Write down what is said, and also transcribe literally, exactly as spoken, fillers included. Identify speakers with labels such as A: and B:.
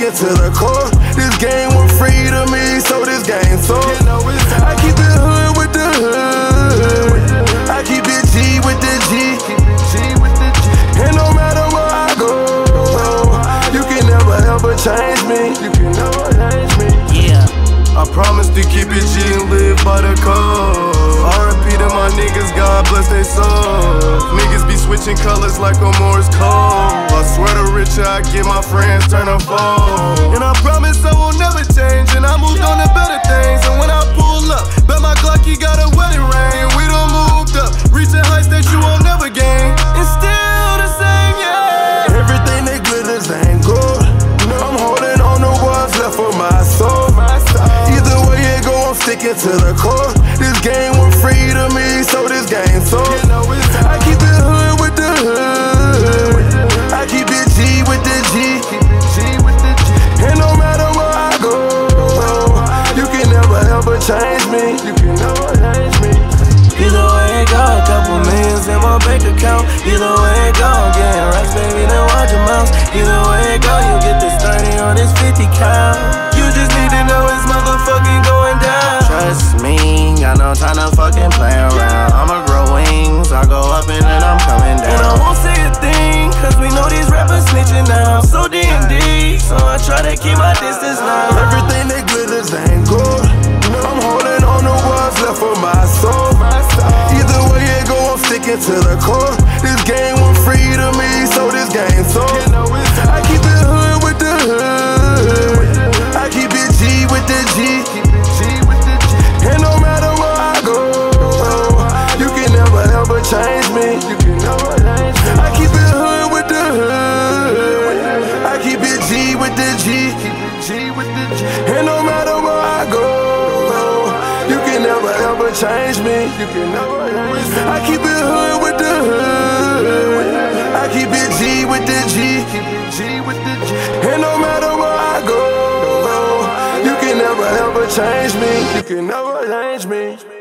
A: sticking to the core. This game was free to me, so this game so. I keep it hood with the hood. I keep it G with the G. And no matter where I go, you can never ever change me. You can never change me.
B: Yeah.
A: I promise to keep it G and live by the code. R I P to my niggas, God bless they souls. Niggas be switching colors like a Morse code. I swear the richer I get, my friends turn to foes. And I promise I won't never change, and I moved on to better things. And when I pull up, bet my Glocky got a wedding ring. We done moved up, reaching heights that you won't never gain. And still the same, yeah. Everything that glitters ain't gold. I'm holding on to what's left for my soul. Either way it go, I'm sticking to the core. This game was free to me, so this game so. I keep it hood with the hood. I keep it G with the G. And no matter where I go, you can never ever change me. You can never change me.
B: Either way it go, a couple millions in my bank account. Either way it go, getting racks, baby, then watch your mouth. Either way it go, you get this thirty on this fifty count. You just need to know it's motherfucking going down. Trust me, got no time to fucking play around. I'ma grow wings, I go up and then I'm coming down. And I won't say a thing, cause we know these rappers snitching now. I'm so D and D, so I try to keep my distance now.
A: Everything that glitters ain't gold. I'm holding on to what's left for my soul. Either way it go, I'm sticking to the core. This game was free to me, so this game so. I keep it hood with the hood. I keep it G with the G. And no matter where I go, you can never ever change me. You can never change me. I keep it hood with the hood. I keep it G with the G. And no matter where I go, you can never ever change me. You can never change me. I keep it hood with the hood. I keep it G with the G. And no matter where I go, you can never ever change me. You can never change me.